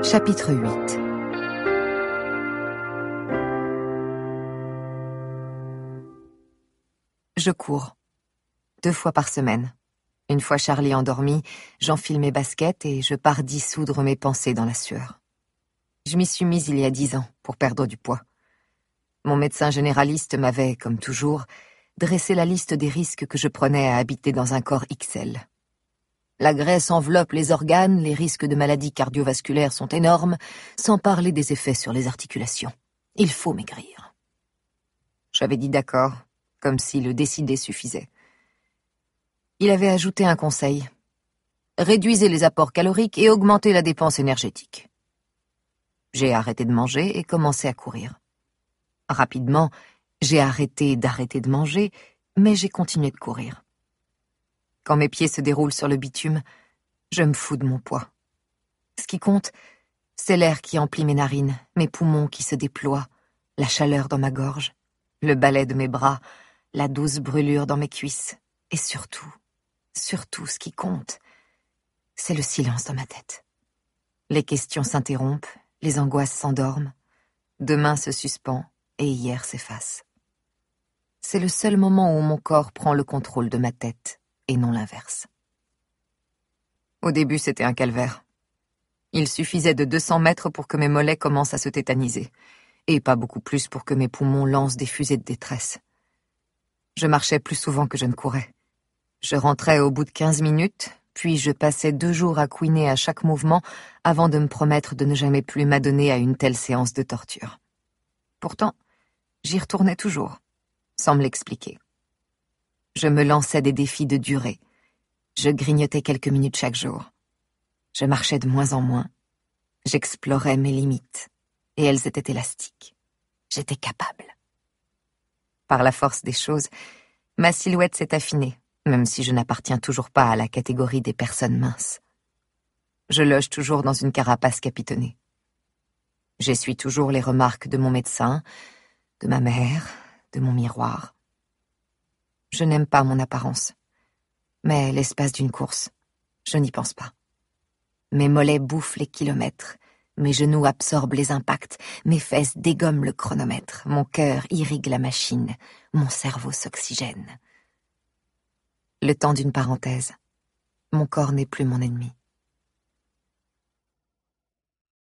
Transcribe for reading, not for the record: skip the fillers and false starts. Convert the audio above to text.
Chapitre 8. Je cours. 2 fois par semaine. Une fois Charlie endormi, j'enfile mes baskets et je pars dissoudre mes pensées dans la sueur. Je m'y suis mise il y a 10 ans pour perdre du poids. Mon médecin généraliste m'avait, comme toujours, dressé la liste des risques que je prenais à habiter dans un corps XL. La graisse enveloppe les organes, les risques de maladies cardiovasculaires sont énormes, sans parler des effets sur les articulations. Il faut maigrir. J'avais dit d'accord, comme si le décider suffisait. Il avait ajouté un conseil. Réduisez les apports caloriques et augmentez la dépense énergétique. J'ai arrêté de manger et commencé à courir. Rapidement, j'ai arrêté d'arrêter de manger, mais j'ai continué de courir. Quand mes pieds se déroulent sur le bitume, je me fous de mon poids. Ce qui compte, c'est l'air qui emplit mes narines, mes poumons qui se déploient, la chaleur dans ma gorge, le balai de mes bras, la douce brûlure dans mes cuisses, et surtout ce qui compte, c'est le silence dans ma tête. Les questions s'interrompent, les angoisses s'endorment, demain se suspend et hier s'efface. C'est le seul moment où mon corps prend le contrôle de ma tête, et non l'inverse. Au début, c'était un calvaire. Il suffisait de 200 mètres pour que mes mollets commencent à se tétaniser, et pas beaucoup plus pour que mes poumons lancent des fusées de détresse. Je marchais plus souvent que je ne courais. Je rentrais au bout de 15 minutes, puis je passais 2 jours à couiner à chaque mouvement avant de me promettre de ne jamais plus m'adonner à une telle séance de torture. Pourtant, j'y retournais toujours, sans me l'expliquer. Je me lançais des défis de durée. Je grignotais quelques minutes chaque jour. Je marchais de moins en moins. J'explorais mes limites, et elles étaient élastiques. J'étais capable. Par la force des choses, ma silhouette s'est affinée, même si je n'appartiens toujours pas à la catégorie des personnes minces. Je loge toujours dans une carapace capitonnée. J'essuie toujours les remarques de mon médecin, de ma mère, de mon miroir. Je n'aime pas mon apparence, mais l'espace d'une course, je n'y pense pas. Mes mollets bouffent les kilomètres, mes genoux absorbent les impacts, mes fesses dégomment le chronomètre, mon cœur irrigue la machine, mon cerveau s'oxygène. Le temps d'une parenthèse, mon corps n'est plus mon ennemi.